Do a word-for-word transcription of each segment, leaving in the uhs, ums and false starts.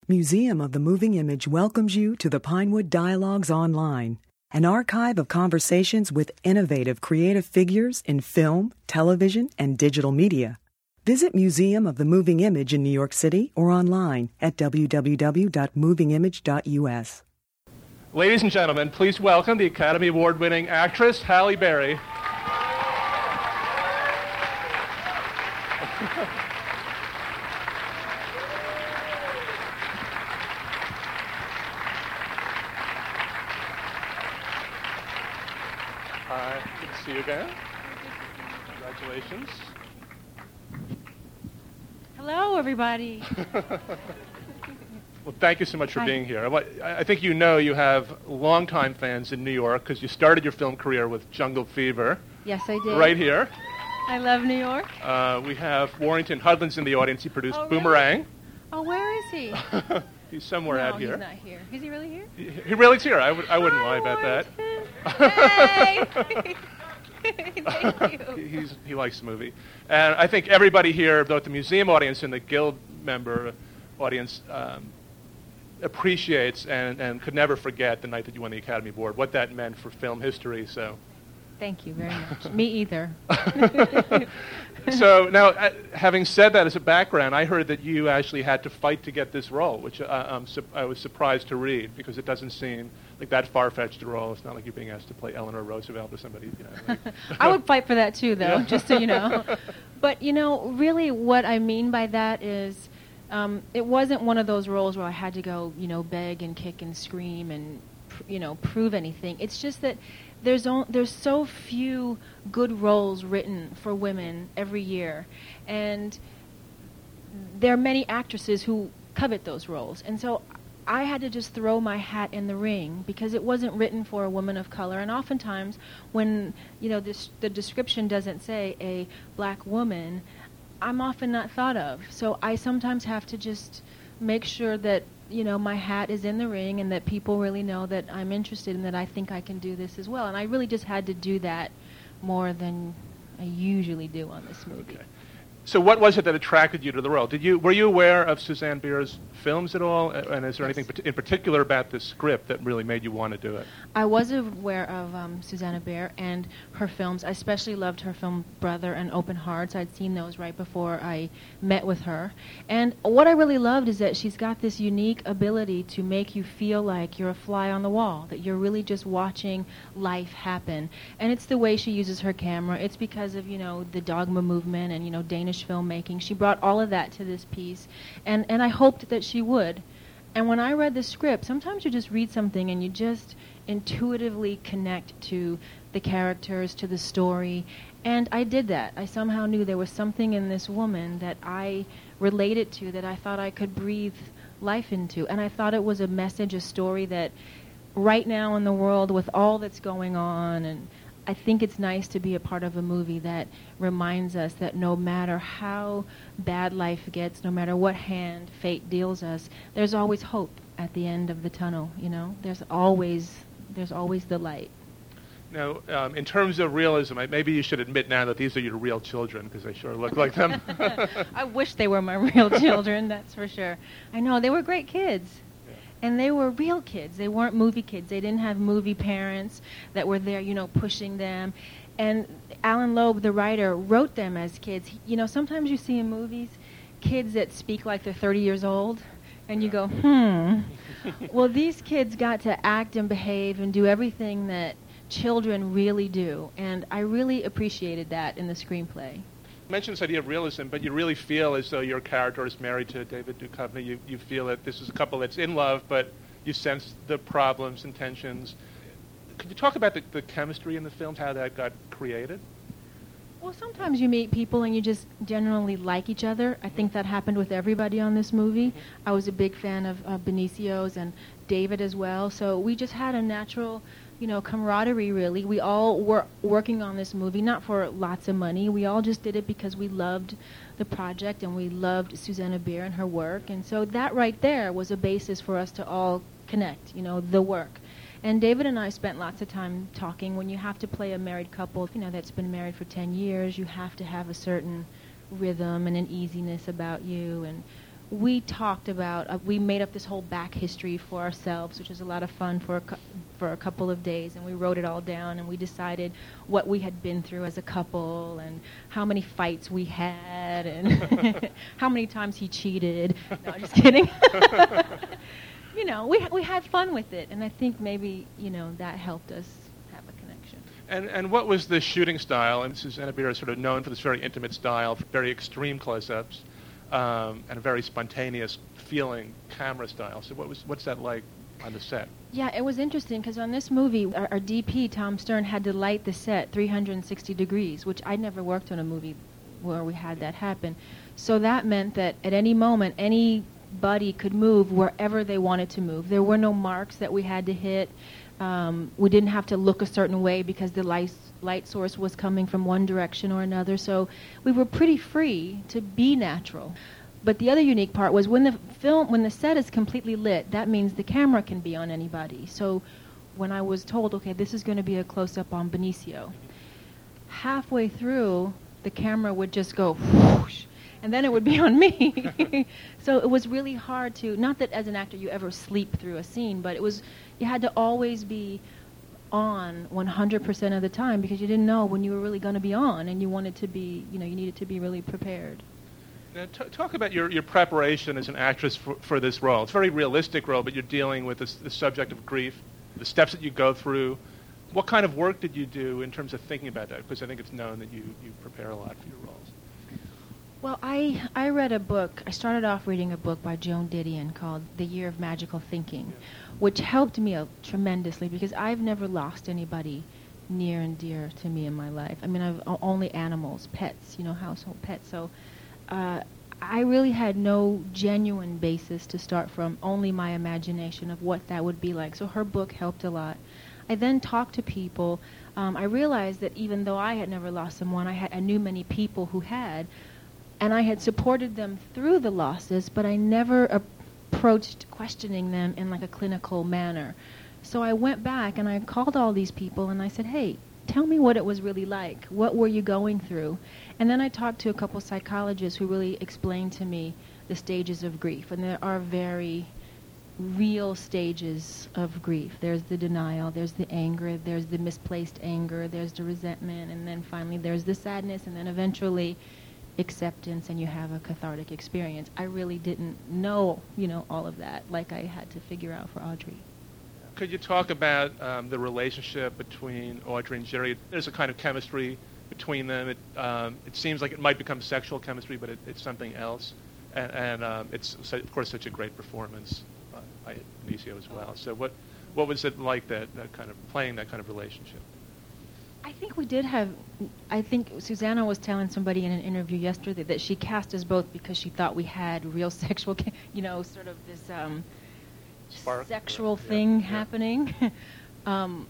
Museum of the Moving Image welcomes you to the Pinewood Dialogues Online, an archive of conversations with innovative creative figures in film, television, and digital media. Visit Museum of the Moving Image in New York City or online at w w w dot moving image dot u s. Ladies and gentlemen, please welcome the Academy Award-winning actress Halle Berry. Hi, good to see you again. Congratulations. Hello, everybody. Well, thank you so much for Hi. being here. I I think you know you have longtime fans in New York because you started your film career with Jungle Fever. Yes, I did. Right here. I love New York. Uh, we have Warrington Hudlin's in the audience. He produced Oh, really? Boomerang. Oh, where is he? He's somewhere no, out here. he's not here. Is he really here? He, he really is here. I, would, I wouldn't Hi, lie about that. Warrington. Hey! Thank you. He's, he likes the movie. And I think everybody here, both the museum audience and the guild member audience, um, appreciates and, and could never forget the night that you won the Academy Award, what that meant for film history. So, Thank you very much. Me either. so now, uh, having said that as a background, I heard that you actually had to fight to get this role, which uh, I'm su- I was surprised to read because it doesn't seem like that far-fetched a role. It's not like you're being asked to play Eleanor Roosevelt or somebody. You know, like I would fight for that too, though, Yeah. just so you know. But, you know, really what I mean by that is um, it wasn't one of those roles where I had to go, you know, beg and kick and scream and, pr- you know, prove anything. It's just that there's on, there's so few good roles written for women every year. And there are many actresses who covet those roles. And so I had to just throw my hat in the ring because it wasn't written for a woman of color. And oftentimes when, you know, this, the description doesn't say a black woman, I'm often not thought of. So I sometimes have to just make sure that, you know, my hat is in the ring and that people really know that I'm interested and that I think I can do this as well. And I really just had to do that more than I usually do on this movie. Okay. So what was it that attracted you to the role? Did you were you aware of Suzanne Bier's films at all? Uh, And is there Yes. anything pat- in particular about the script that really made you want to do it? I was aware of um, Susanna Bier and her films. I especially loved her film Brother and Open Hearts. I'd seen those right before I met with her. And what I really loved is that she's got this unique ability to make you feel like you're a fly on the wall, that you're really just watching life happen. And it's the way she uses her camera. It's because of, you know, the Dogma movement and, you know, Danish filmmaking. She brought all of that to this piece. And, and I hoped that she would. And when I read the script, sometimes you just read something and you just intuitively connect to the characters, to the story. And I did that. I somehow knew there was something in this woman that I related to, that I thought I could breathe life into. And I thought it was a message, a story that right now in the world with all that's going on, and I think it's nice to be a part of a movie that reminds us that no matter how bad life gets, no matter what hand fate deals us, there's always hope at the end of the tunnel, you know? There's always there's always the light. Now, um, in terms of realism, I, maybe you should admit now that these are your real children because they sure look like them. I wish they were my real children, that's for sure. I know, they were great kids. And they were real kids. They weren't movie kids. They didn't have movie parents that were there, you know, pushing them. And Alan Loeb, the writer, wrote them as kids. He, you know, sometimes you see in movies kids that speak like they're thirty years old, and you go, hmm. Well, these kids got to act and behave and do everything that children really do. And I really appreciated that in the screenplay. You mentioned this idea of realism, but you really feel as though your character is married to David Duchovny. You, you feel that this is a couple that's in love, but you sense the problems and tensions. Could you talk about the, the chemistry in the film, how that got created? Well, sometimes you meet people and you just generally like each other. I think that happened with everybody on this movie. Mm-hmm. I was a big fan of uh, Benicio's and David as well. So we just had a natural, you know, camaraderie, really. We all were working on this movie, not for lots of money. We all just did it because we loved the project and we loved Susanna Bier and her work. And so that right there was a basis for us to all connect, you know, the work. And David and I spent lots of time talking. When you have to play a married couple, you know, that's been married for ten years, you have to have a certain rhythm and an easiness about you. And we talked about, uh, we made up this whole back history for ourselves, which was a lot of fun for a, cu- for a couple of days, and we wrote it all down, and we decided what we had been through as a couple, and how many fights we had, and how many times he cheated. No, just kidding. You know, we we had fun with it, and I think maybe, you know, that helped us have a connection. And and what was the shooting style? And Susanna Bier is sort of known for this very intimate style, very extreme close-ups, um, and a very spontaneous feeling camera style. So what was what's that like on the set? Yeah, it was interesting because on this movie, our, our D P, Tom Stern, had to light the set three hundred sixty degrees, which I'd never worked on a movie where we had that happen. So that meant that at any moment, anybody could move wherever they wanted to move. There were no marks that we had to hit. Um, we didn't have to look a certain way because the light, light source was coming from one direction or another. So we were pretty free to be natural. But the other unique part was when the film, when the set is completely lit, that means the camera can be on anybody. So when I was told, okay, this is going to be a close-up on Benicio, halfway through, the camera would just go whoosh, and then it would be on me. So it was really hard to, not that as an actor you ever sleep through a scene, but it was, you had to always be on one hundred percent of the time because you didn't know when you were really going to be on, and you wanted to be, you know, you needed to be really prepared. Now, t- talk about your, your preparation as an actress for, for this role. It's a very realistic role, but you're dealing with this, the subject of grief, the steps that you go through. What kind of work did you do in terms of thinking about that? Because I think it's known that you, you prepare a lot for your roles. Well, I, I read a book. I started off reading a book by Joan Didion called The Year of Magical Thinking, yeah. which helped me uh, tremendously because I've never lost anybody near and dear to me in my life. I mean, I've o- only animals, pets, you know, household pets. So uh, I really had no genuine basis to start from, only my imagination of what that would be like. So her book helped a lot. I then talked to people. Um, I realized that even though I had never lost someone, I, had, I knew many people who had, and I had supported them through the losses, but I never approached questioning them in like a clinical manner. So I went back and I called all these people and I said, hey, tell me what it was really like. What were you going through? And then I talked to a couple psychologists who really explained to me the stages of grief, and there are very real stages of grief. There's the denial, there's the anger, there's the misplaced anger, there's the resentment, and then finally there's the sadness, and then eventually acceptance, and you have a cathartic experience. I really didn't know, you know, all of that like I had to figure out for Audrey. Could you talk about um, the relationship between Audrey and Jerry? There's a kind of chemistry between them. It, um, it seems like it might become sexual chemistry, but it, it's something else. And, and um, it's, of course, such a great performance by Benicio as well. So what what was it like, that, that kind of playing that kind of relationship? I think we did have, I think Susanna was telling somebody in an interview yesterday that she cast us both because she thought we had real sexual, you know, sort of this um, Spark, sexual or, thing yeah, happening. um,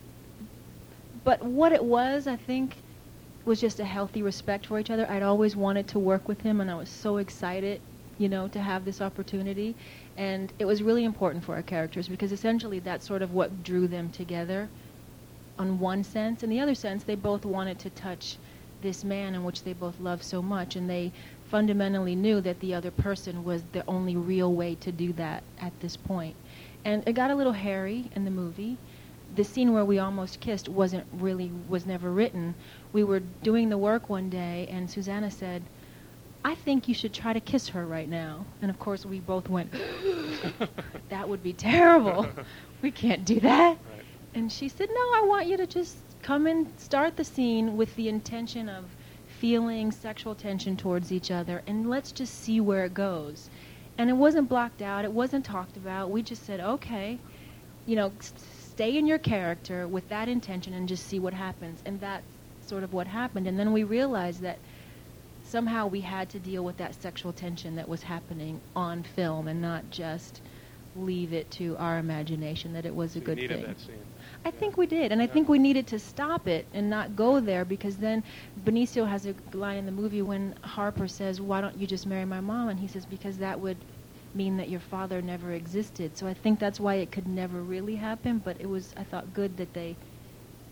but what it was, I think, was just a healthy respect for each other. I'd always wanted to work with him, and I was so excited, you know, to have this opportunity. And it was really important for our characters because essentially that's sort of what drew them together on one sense. In the other sense, they both wanted to touch this man in which they both loved so much, and they fundamentally knew that the other person was the only real way to do that at this point. And it got a little hairy in the movie. The scene where we almost kissed wasn't really, was never written. We were doing the work one day, and Susanna said, I think you should try to kiss her right now. And of course we both went, that would be terrible. We can't do that. Right. And she said, no, I want you to just come and start the scene with the intention of feeling sexual tension towards each other, and let's just see where it goes. And it wasn't blocked out. It wasn't talked about. We just said, okay, you know, st- stay in your character with that intention and just see what happens. And that's sort of what happened. And then we realized that somehow we had to deal with that sexual tension that was happening on film and not just leave it to our imagination that it was so a good you needed thing. That scene. I yeah. think we did, and I think we needed to stop it and not go there, because then Benicio has a line in the movie when Harper says, why don't you just marry my mom? And he says, because that would mean that your father never existed. So I think that's why it could never really happen, but it was, I thought, good that they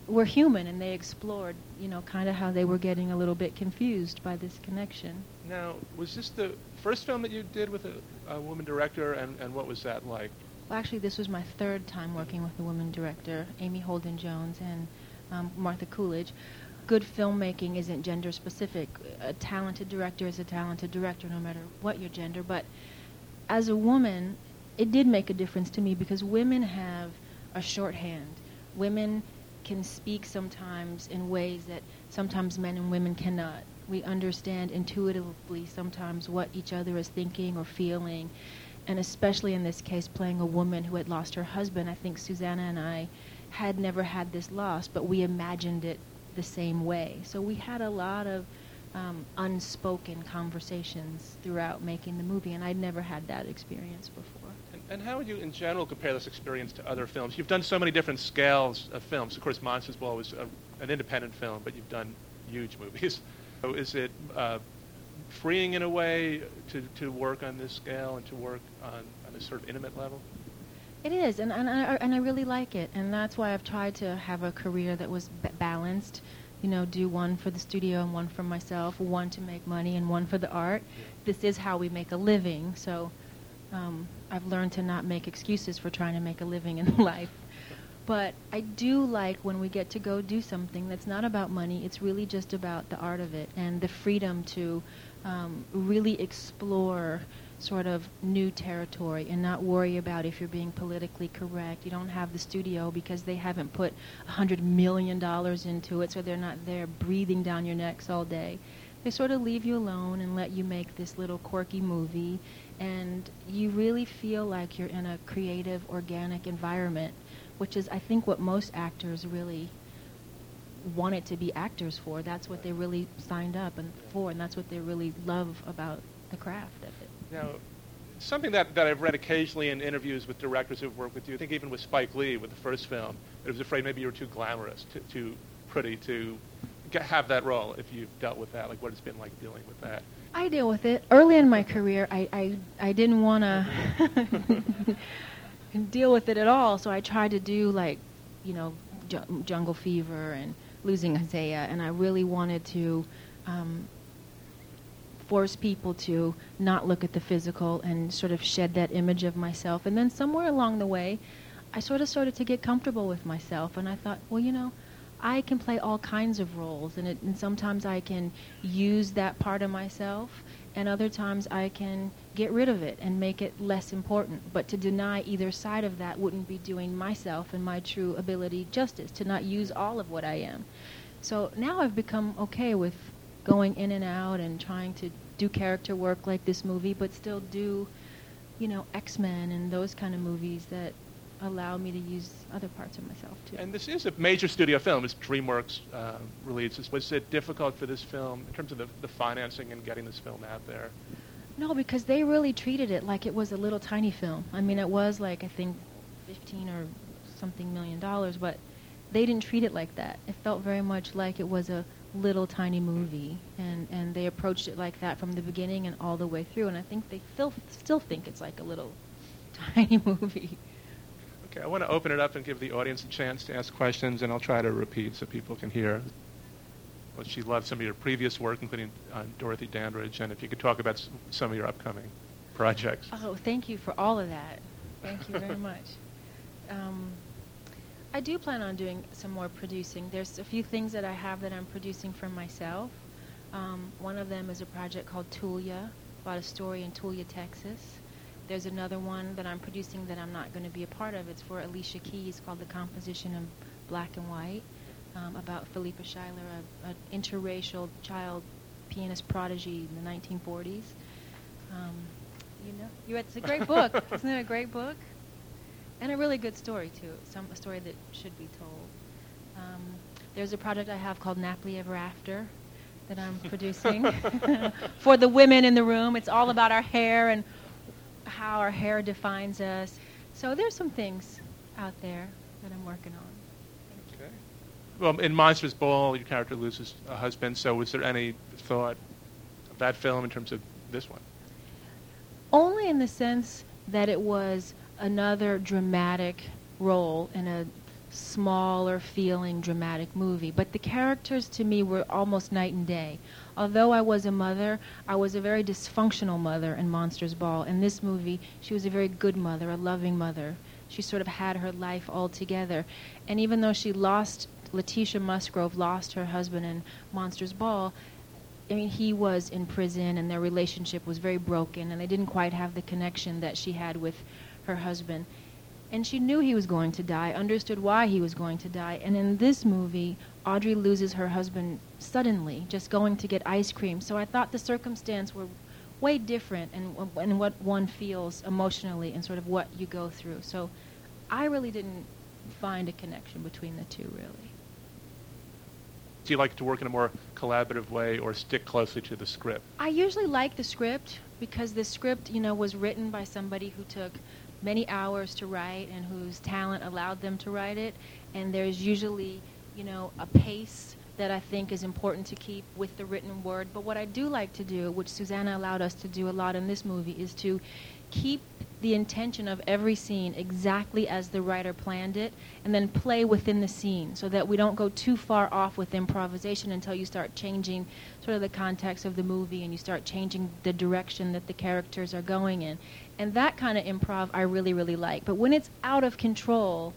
were human, and they explored, you know, kind of how they were getting a little bit confused by this connection. Now, was this the first film that you did with a, a woman director, and, and what was that like? Well, actually, this was my third time working with a woman director, Amy Holden Jones and um, Martha Coolidge. Good filmmaking isn't gender specific. A talented director is a talented director, no matter what your gender. But as a woman, it did make a difference to me because women have a shorthand. Women can speak sometimes in ways that sometimes men and women cannot. We understand intuitively sometimes what each other is thinking or feeling. And especially in this case, playing a woman who had lost her husband, I think Susanna and I had never had this loss, but we imagined it the same way. So we had a lot of um, unspoken conversations throughout making the movie, and I'd never had that experience before. And, and how would you, in general, compare this experience to other films? You've done so many different scales of films. Of course, Monsters Ball was a, an independent film, but you've done huge movies. So is it uh, freeing in a way to, to work on this scale and to work on, on a sort of intimate level? It is, and, and, I, and I really like it, and that's why I've tried to have a career that was b- balanced, you know, do one for the studio and one for myself, one to make money and one for the art. Yeah. This is how we make a living, so um, I've learned to not make excuses for trying to make a living in life. But I do like when we get to go do something that's not about money, it's really just about the art of it and the freedom to um, really explore sort of new territory and not worry about if you're being politically correct. You don't have the studio because they haven't put a hundred million dollars into it, so they're not there breathing down your necks all day. They sort of leave you alone and let you make this little quirky movie, and you really feel like you're in a creative, organic environment, which is, I think, what most actors really wanted to be actors for. That's what they really signed up and for, and that's what they really love about the craft of it. Now, something that, that I've read occasionally in interviews with directors who've worked with you, I think even with Spike Lee with the first film, that he was afraid maybe you were too glamorous, too, too pretty to get, have that role if you've dealt with that, like what it's been like dealing with that. I deal with it. Early in my career, I, I, I didn't want to deal with it at all, so I tried to do, like, you know, J- Jungle Fever and Losing Hosea, and I really wanted to um, force people to not look at the physical and sort of shed that image of myself. And then somewhere along the way, I sort of started to get comfortable with myself, and I thought, well, you know, I can play all kinds of roles, and, it, and sometimes I can use that part of myself, and other times I can get rid of it and make it less important. But to deny either side of that wouldn't be doing myself and my true ability justice, to not use all of what I am. So now I've become okay with going in and out and trying to do character work like this movie, but still do, you know, X-Men and those kind of movies that allow me to use other parts of myself too. And this is a major studio film. It's DreamWorks uh, releases. Was it difficult for this film in terms of the, the financing and getting this film out there? No, because they really treated it like it was a little tiny film. I mean, it was like, I think, fifteen or something million dollars, but they didn't treat it like that. It felt very much like it was a little tiny movie, and, and they approached it like that from the beginning and all the way through, and I think they still, still think it's like a little tiny movie. Okay, I want to open it up and give the audience a chance to ask questions, and I'll try to repeat so people can hear. Well, she loved some of your previous work, including uh, Dorothy Dandridge, and if you could talk about s- some of your upcoming projects. Oh, thank you for all of that. Thank you very much. Um, I do plan on doing some more producing. There's a few things that I have that I'm producing for myself. Um, one of them is a project called Tulia, about a story in Tulia, Texas. There's another one that I'm producing that I'm not going to be a part of. It's for Alicia Keys, called The Composition in Black and White, um, about Philippa Schuyler, an interracial child pianist prodigy in the nineteen forties. Um, you know, you it's a great book. Isn't it a great book? And a really good story, too. Some a story that should be told. Um, there's a project I have called Napoli Ever After that I'm producing for the women in the room. It's all about our hair and how our hair defines us. So there's some things out there that I'm working on. Okay. Well, in Monsters Ball, your character loses a husband, so was there any thought of that film in terms of this one? Only in the sense that it was another dramatic role in a smaller feeling dramatic movie. But the characters to me were almost night and day. Although I was a mother, I was a very dysfunctional mother in Monsters Ball. In this movie, she was a very good mother, a loving mother. She sort of had her life all together. And even though she lost, Letitia Musgrove lost her husband in Monsters Ball, I mean, he was in prison and their relationship was very broken and they didn't quite have the connection that she had with her husband. And she knew he was going to die, understood why he was going to die. And in this movie, Audrey loses her husband suddenly, just going to get ice cream. So I thought the circumstance were way different in, in what one feels emotionally and sort of what you go through. So I really didn't find a connection between the two, really. Do you like to work in a more collaborative way or stick closely to the script? I usually like the script because the script, you know, was written by somebody who took many hours to write and whose talent allowed them to write it. And there's usually, you know, a pace that I think is important to keep with the written word. But what I do like to do, which Susanna allowed us to do a lot in this movie, is to keep the intention of every scene exactly as the writer planned it, and then play within the scene so that we don't go too far off with improvisation until you start changing sort of the context of the movie and you start changing the direction that the characters are going in. And that kind of improv I really, really like. But when it's out of control,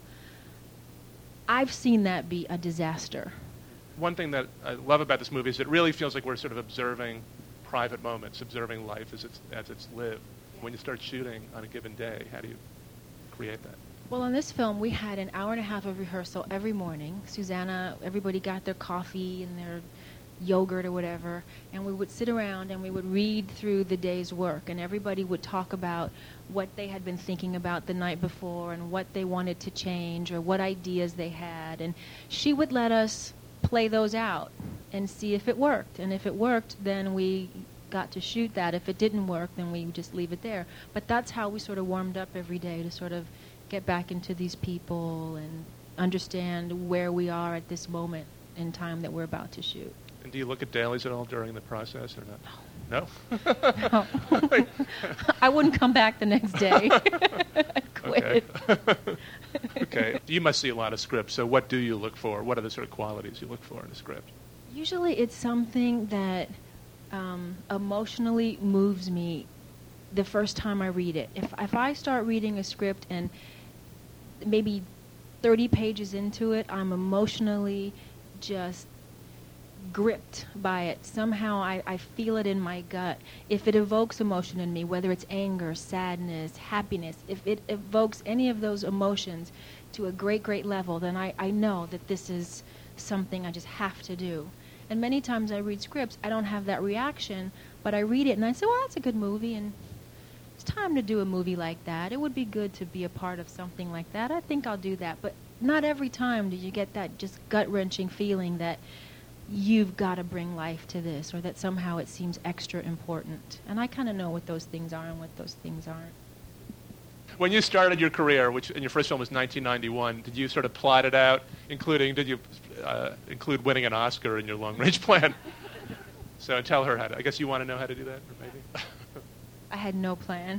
I've seen that be a disaster. One thing that I love about this movie is it really feels like we're sort of observing private moments, observing life as it's, as it's lived. When you start shooting on a given day, how do you create that? Well, in this film, we had an hour and a half of rehearsal every morning. Susanna, everybody got their coffee and their yogurt or whatever, and we would sit around and we would read through the day's work, and everybody would talk about what they had been thinking about the night before and what they wanted to change or what ideas they had, and she would let us play those out and see if it worked, and if it worked, then we got to shoot that. If it didn't work, then we would just leave it there. But that's how we sort of warmed up every day, to sort of get back into these people and understand where we are at this moment in time that we're about to shoot. And do you look at dailies at all during the process or not? No. No? No. I wouldn't come back the next day. I'd quit. Okay. Okay. You must see a lot of scripts, so what do you look for? What are the sort of qualities you look for in a script? Usually it's something that um, emotionally moves me the first time I read it. If if I start reading a script and maybe thirty pages into it, I'm emotionally just gripped by it. Somehow I, I feel it in my gut. If it evokes emotion in me, whether it's anger, sadness, happiness, if it evokes any of those emotions to a great, great level, then I, I know that this is something I just have to do. And many times I read scripts, I don't have that reaction, but I read it and I say, well, that's a good movie, and it's time to do a movie like that. It would be good to be a part of something like that. I think I'll do that. But not every time do you get that just gut-wrenching feeling that you've got to bring life to this, or that somehow it seems extra important. And I kind of know what those things are and what those things aren't. When you started your career, which in your first film was nineteen ninety-one, did you sort of plot it out, including, did you uh, include winning an Oscar in your long-range plan? So tell her how to, I guess you want to know how to do that, or maybe? I had no plan.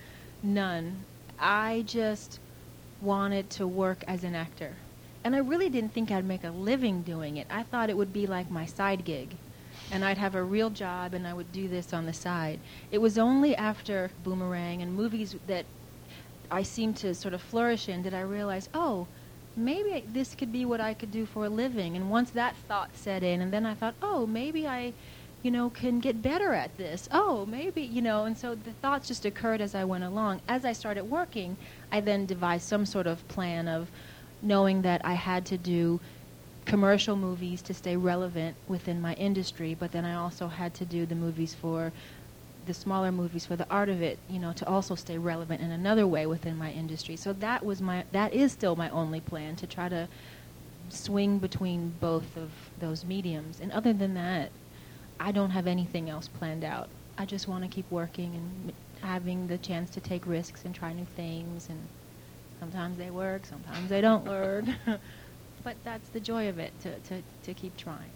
None. I just wanted to work as an actor. And I really didn't think I'd make a living doing it. I thought it would be like my side gig. And I'd have a real job and I would do this on the side. It was only after Boomerang and movies that I seemed to sort of flourish in did I realize, oh, maybe this could be what I could do for a living. And once that thought set in, and then I thought, oh, maybe I, you know, can get better at this. Oh, maybe, you know, and so the thoughts just occurred as I went along. As I started working, I then devised some sort of plan of knowing that I had to do commercial movies to stay relevant within my industry, but then I also had to do the movies for the smaller movies for the art of it, you know, to also stay relevant in another way within my industry. So that was my, that is still my only plan, to try to swing between both of those mediums. And other than that, I don't have anything else planned out. I just want to keep working and having the chance to take risks and try new things, and sometimes they work, sometimes they don't work. But that's the joy of it, to, to, to keep trying.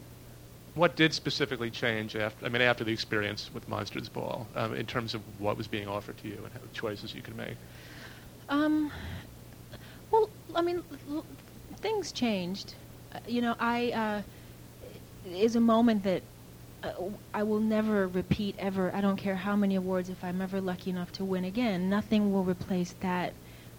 What did specifically change after, I mean, after the experience with Monsters Ball, um, in terms of what was being offered to you and how choices you could make? Um, well, I mean, l- things changed. Uh, you know, I uh, is a moment that uh, I will never repeat ever. I don't care how many awards, if I'm ever lucky enough to win again, nothing will replace that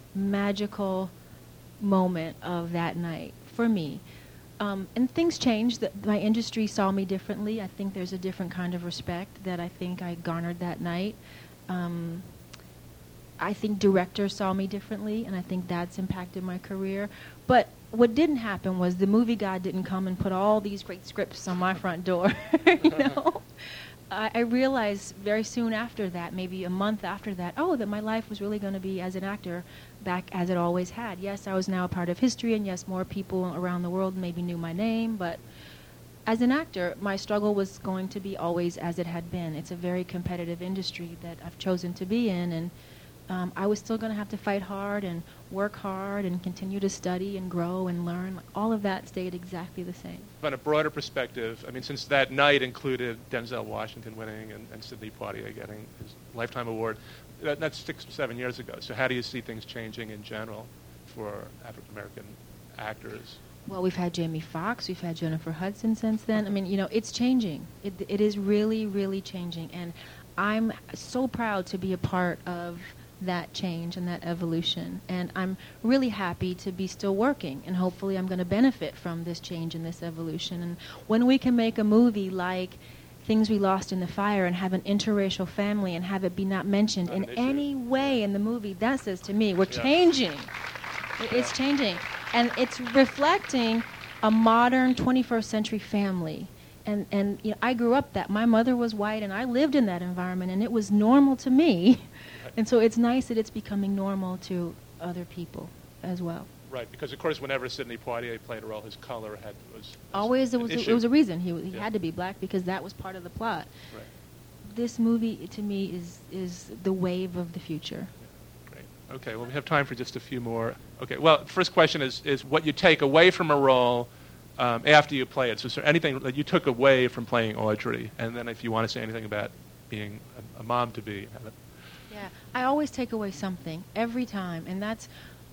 magical moment of that night for me. Um, and things changed. The, my industry saw me differently. I think there's a different kind of respect that I think I garnered that night. Um, I think directors saw me differently, and I think that's impacted my career. But what didn't happen was the movie god didn't come and put all these great scripts on my front door. You know, I, I realized very soon after that, maybe a month after that, oh, that my life was really going to be as an actor back as it always had. Yes, I was now a part of history, and yes, more people around the world maybe knew my name, but as an actor, my struggle was going to be always as it had been. It's a very competitive industry that I've chosen to be in, and um, I was still going to have to fight hard and work hard and continue to study and grow and learn. All of that stayed exactly the same. On a broader perspective, I mean, since that night included Denzel Washington winning and, and Sidney Poitier getting his Lifetime Award, that, that's six or seven years ago. So how do you see things changing in general for African-American actors? Well, we've had Jamie Foxx, we've had Jennifer Hudson since then. I mean, you know, it's changing. It, it is really, really changing. And I'm so proud to be a part of that change and that evolution. And I'm really happy to be still working. And hopefully I'm going to benefit from this change and this evolution. And when we can make a movie like Things We Lost in the Fire and have an interracial family and have it be not mentioned not in any way in the movie, that says to me, we're yeah. changing. It, it's changing. And it's reflecting a modern twenty-first century family. And, and you know, I grew up that. My mother was white, and I lived in that environment, and it was normal to me. And so it's nice that it's becoming normal to other people as well. Right, because, of course, whenever Sidney Poitier played a role, his color had was, was always there was a, it was a reason. He, he yeah. had to be black because that was part of the plot. Right. This movie, to me, is is the wave of the future. Okay, well, we have time for just a few more. Okay, well, first question is, is what you take away from a role um, after you play it. So is there anything that you took away from playing Audrey? And then if you want to say anything about being a, a mom-to-be. Yeah, I always take away something every time. And that's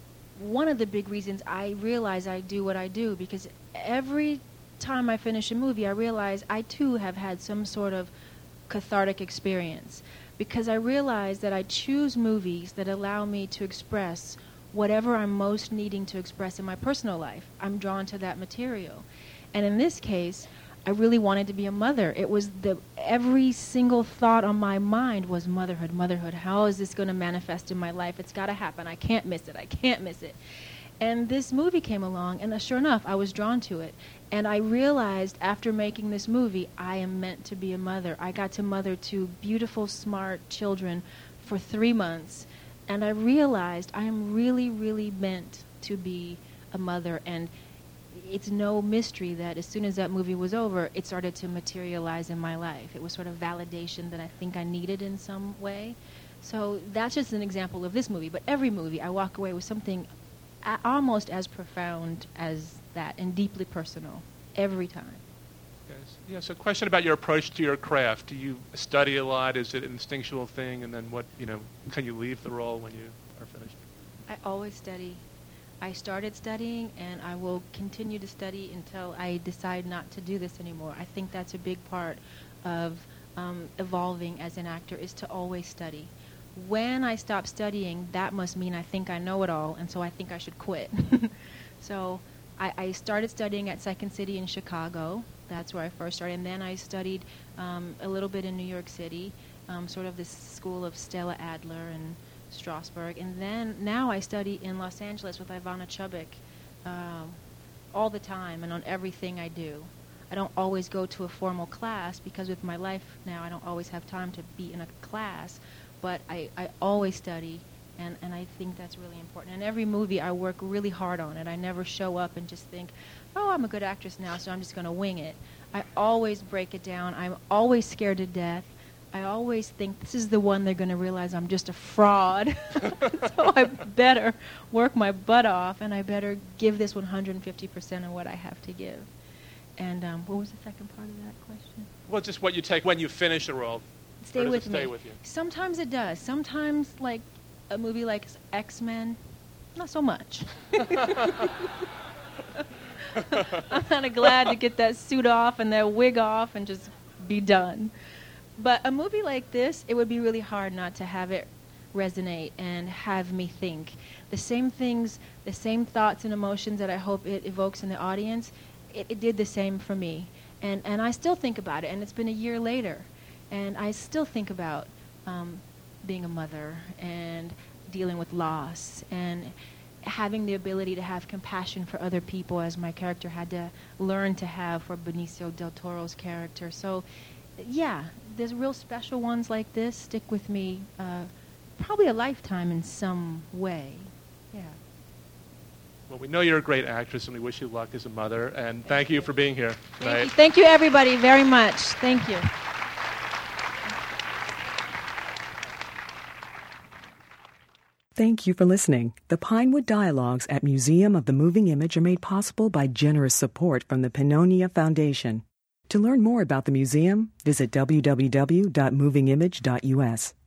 one of the big reasons I realize I do what I do. Because every time I finish a movie, I realize I, too, have had some sort of cathartic experience. Because I realize that I choose movies that allow me to express whatever I'm most needing to express in my personal life. I'm drawn to that material. And in this case, I really wanted to be a mother. It was the every single thought on my mind was motherhood, motherhood. How is this going to manifest in my life? It's got to happen. I can't miss it. I can't miss it. And this movie came along, and uh, sure enough, I was drawn to it. And I realized after making this movie, I am meant to be a mother. I got to mother two beautiful, smart children for three months. And I realized I am really, really meant to be a mother. And it's no mystery that as soon as that movie was over, it started to materialize in my life. It was sort of validation that I think I needed in some way. So that's just an example of this movie. But every movie, I walk away with something a- almost as profound as that and deeply personal every time. Yes. Yeah, so question about your approach to your craft. Do you study a lot? Is it an instinctual thing? And then what, you know, can you leave the role when you are finished? I always study. I started studying, and I will continue to study until I decide not to do this anymore. I think that's a big part of um, evolving as an actor, is to always study. When I stop studying, that must mean I think I know it all, and so I think I should quit. So I, I started studying at Second City in Chicago. That's where I first started. And then I studied um, a little bit in New York City, um, sort of this school of Stella Adler and Strasberg. And then now I study in Los Angeles with Ivana Chubbuck um, all the time and on everything I do. I don't always go to a formal class because with my life now I don't always have time to be in a class, but I, I always study, and, and I think that's really important. In every movie I work really hard on it. I never show up and just think, oh, I'm a good actress now, so I'm just going to wing it. I always break it down. I'm always scared to death. I always think this is the one they're going to realize I'm just a fraud. So I better work my butt off, and I better give this one hundred fifty percent of what I have to give. And um, what was the second part of that question? Well, just what you take when you finish a role. Stay or does with it stay me. with you? Sometimes it does. Sometimes, like a movie like X-Men, not so much. I'm kind of glad to get that suit off and that wig off and just be done. But a movie like this, it would be really hard not to have it resonate and have me think. The same things, the same thoughts and emotions that I hope it evokes in the audience, it, it did the same for me. And, and I still think about it, and it's been a year later. And I still think about um, being a mother and dealing with loss and having the ability to have compassion for other people, as my character had to learn to have for Benicio del Toro's character. So, yeah, there's real special ones like this stick with me uh, probably a lifetime in some way. Yeah. Well, we know you're a great actress, and we wish you luck as a mother. And thank, thank you. you for being here tonight. Thank you. Thank you, everybody, very much. Thank you. Thank you for listening. The Pinewood Dialogues at Museum of the Moving Image are made possible by generous support from the Pannonia Foundation. To learn more about the museum, visit w w w dot moving image dot u s.